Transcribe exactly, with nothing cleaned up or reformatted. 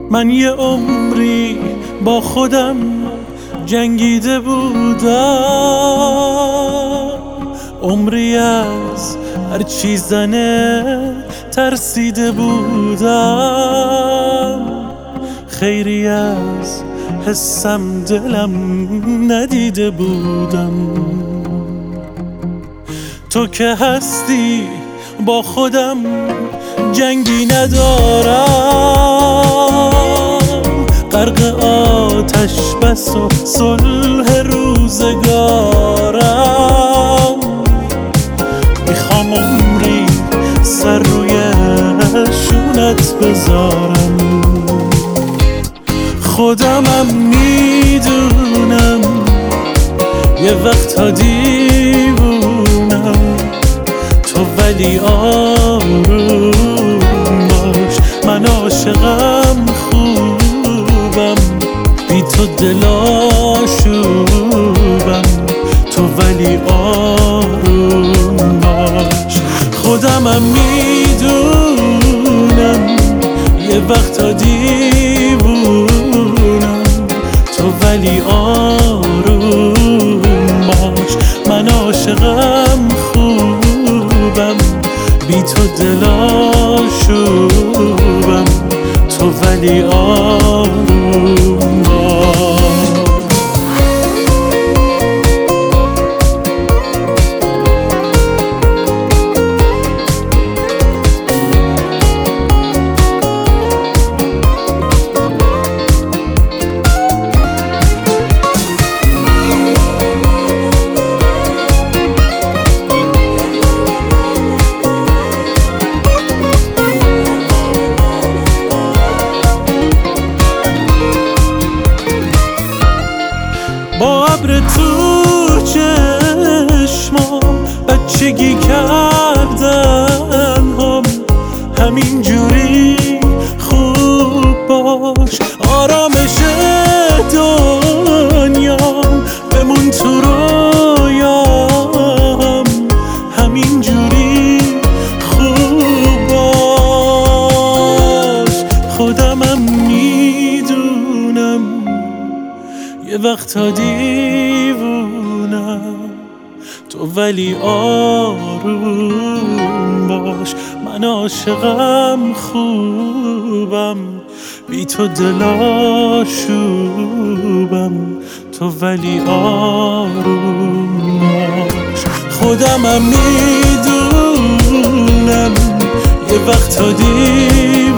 من یه عمری با خودم جنگیده بودم، عمری از هر چی زنه ترسیده بودم، خیری از حسم دلم ندیده بودم. تو که هستی با خودم جنگی ندارم، غرق آتش بس و صلح روزگارم. میخوام عمری سر روی شونت بذارم، خودمم میدونم یه وقتا دیوونم، تو ولی آروم باش، من عاشقم خوبم، بی تو دلاشوبم، تو ولی آروم باش. خودمم میدونم یه وقتا دیوونم، تو ولی آروم باش، من عاشقم خوبم، بی تو دلاشوبم، تو ولی آروم باش. با ابر تو چشمام بچگی کردن هم، همین جوری خوب باش، آرامش دنیام بمون تو رویام، همین جوری خوب باش. خودمم میدونم یه وقتا دیوونم، تو ولی آروم باش، من عاشقم خوبم، بی تو دلاشوبم، تو ولی آروم باش. خودمم میدونم یه وقتا دیوونم،